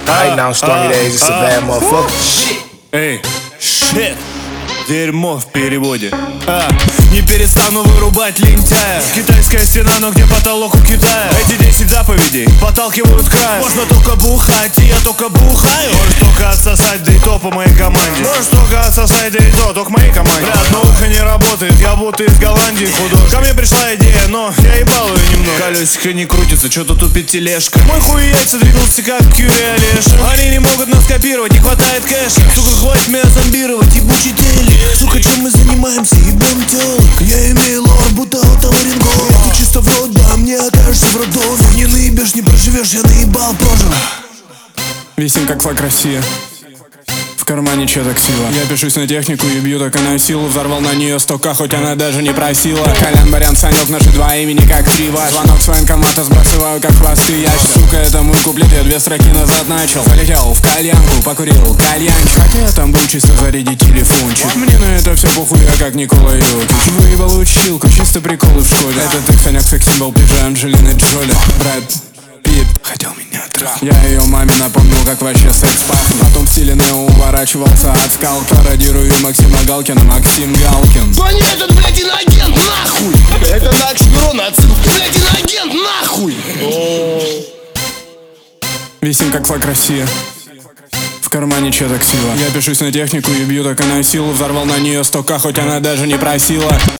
Right now, Stormy Days, it's a bad motherfucker. Эй, shit. Дерьмо в переводе. Не перестану вырубать лентяя. Китайская стена, но где потолок у Китая? Эти 10 заповедей подталкивают к краю. Можно только бухать, и я только бухаю. Можешь только отсосать, да и то по моей команде. Можешь только отсосать, да и то, только моей команде. Бля, одно ухо не работает, я будто из Голландии художник. Ко мне пришла идея, но я ебал ее немного. Колесико не крутится, что-то тупит тележка. Мой хуй яйца двигался как Кюри Олеша. Они не могут нас копировать, не хватает кэша. Сука, хватит меня зомбировать, ебучий телек. Сука, чем мы занимаемся, ебем телок. Я имею лор, будто отоларинголог. Я чисто в рот, да, мне окажешься в роддоме. Не наебешь, не проживешь, я наебал, прожил. Висим как флаг России. В кармане чья таксила. Я пишусь на технику и бью только на силу. Взорвал на нее 100к, хоть она даже не просила. Колян, Барян, Санек, наши два имени как Трива. Звонок с военкомата сбрасываю как хвосты ящик. Сука, это мой куплет, я 2 строки назад начал. Полетел в кальянку, покурил кальянчик. Хотя я там был чисто зарядить телефончик. Мне на это все похуй, я как Никола Йокич. Выебал училку, чисто приколы в школе. Это ты, Санек, секс-символ, пиджа Анджелины Джоли. Брэд Питт хотел меня трахнуть. Я ее маме напомнил, как вообще секс пахнет. Потом в стиле нео уворачивался от скал. Пародирую Максима Галкина, Максим Галкин. Тони, этот, блядь, иноагент, нахуй! Это на Оксюмирона отсылка. Блядь, иноагент, нахуй! Висим как флаг России. В кармане чья таксила. Я пишусь на технику и бью только на силу. Взорвал на нее 100к, хоть она даже не просила.